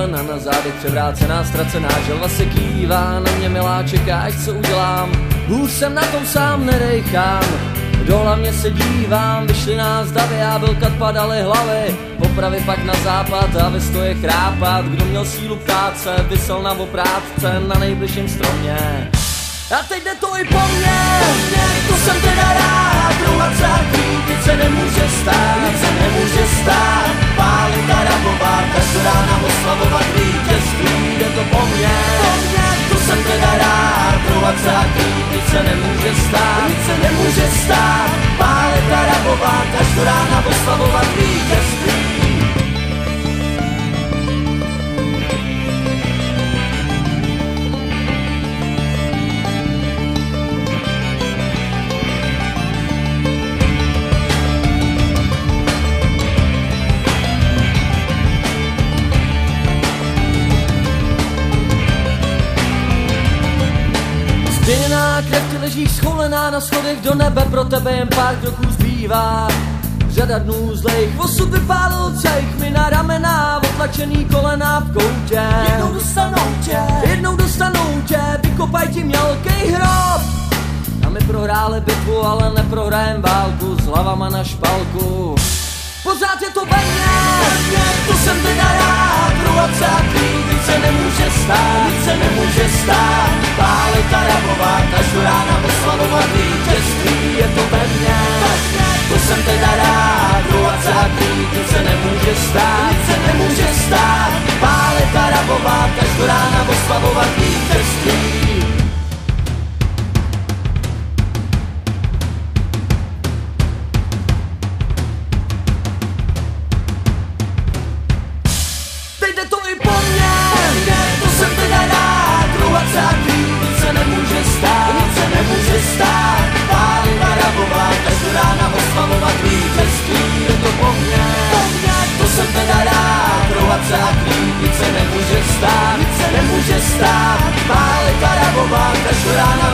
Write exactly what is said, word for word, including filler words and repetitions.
Helena na zádech převrácená, ztracená, želva se kývá na mě, milá, čekáš, co udělám. Hůř jsem na tom sám, nedejchám, do hlavně se dívám, vyšly nás davy, jábelka padaly hlavy, popravy pak na západ a ve stoje chrápat. Kdo měl sílu ptát se, visel na oprátce na nejbližším stromě. A teď jde to i po mně, to jsem teda rád, rouhat za teď se nemůže stát, nic se nemůže stát. Pálit a rabovat, každou rána oslavovat vítězství, jde to po mně, to jsem teda rád, rouhat za teď se nemůže stát, nic se nemůže stát. Pálit a rabovat, každou rána oslavovat vítězství. Změněná krev, ty ležíš scholená na schodech do nebe, pro tebe jen pár kroků zbývá. Řada dnů zlejch, osud vypálil cejch mi na ramena, otlačený kolena v koutě. Jednou dostanou tě, jednou dostanou tě, vykopaj ti mělkej hrob. A my prohráli bitvu, ale neprohrajem válku, s hlavama na špalku. Pořád je to ve mně, to jsem teda rád, rouhat za teď se nemůže stát, nic se nemůže stát. Pálit a rabovat, každou rána oslavovat vítězství, je to ve mně, to jsem teda rád, rouhat za teď se nemůže stát, nic se nemůže stát. Pálit a rabovat, každou rána oslavovat vítězství. Jde to i po mně, to jsem teda rád, rouhat za teď se nemůže stát, nic se nemůže stát. Pálit a rabovat, každou rána oslavovat vítězství, je to po mně, to jsem teda rád, rouhat za teď se nemůže stát, nic se nemůže stát. Pálit a rabovat, každou rána